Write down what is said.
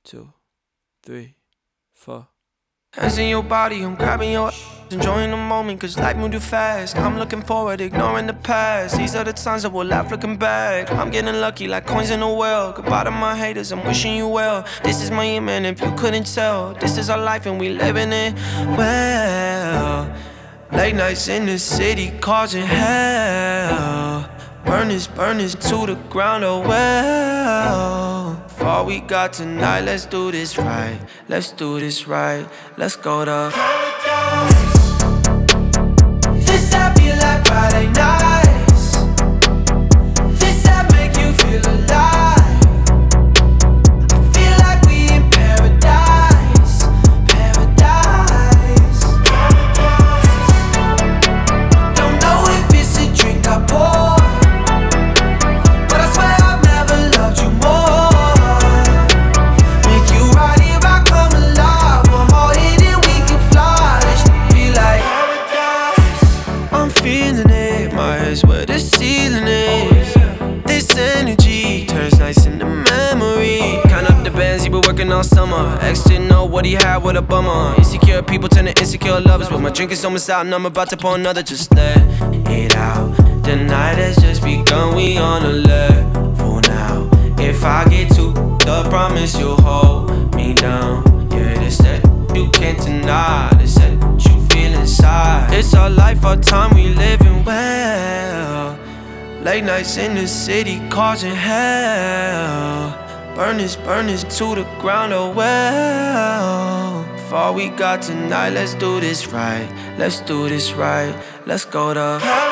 2, 3, 4. Hands in your body, I'm grabbing your ass, enjoying the moment, cause life moved too fast. I'm looking forward, ignoring the past. These are the times that we'll laugh looking back. I'm getting lucky like coins in a well. Goodbye to my haters, I'm wishing you well. This is my year, man, if you couldn't tell. This is our life and we living it well. Late nights in the city causing hell. Burn this to the ground, oh well. For all we got tonight, let's do this right. Let's do this right. Let's go to paradise. This I feel like Friday nights. This I make you feel alive. I feel like we in paradise. Paradise. Don't know if it's a drink I pour, but I swear I've never loved you more. With you right here I come alive. One more hit and we can fly. This feel like paradise. I'm feeling it, my head's where the ceiling is. This energy turns nights into memory. Count up the bands he been working all summer. Ex didn't know what he had, what a bummer. Insecure people turn to insecure lovers, but my drink is almost out and I'm about to pour another. Just let it out. The night has just begun, we on a level now. If I get too I promise you'll hold me down. Yeah, this that you can't deny. This that you feel inside. It's our life, our time, we living well. Late nights in the city causing hell. Burn this to the ground, oh well. For all we got tonight, let's do this right. Let's do this right. Let's go to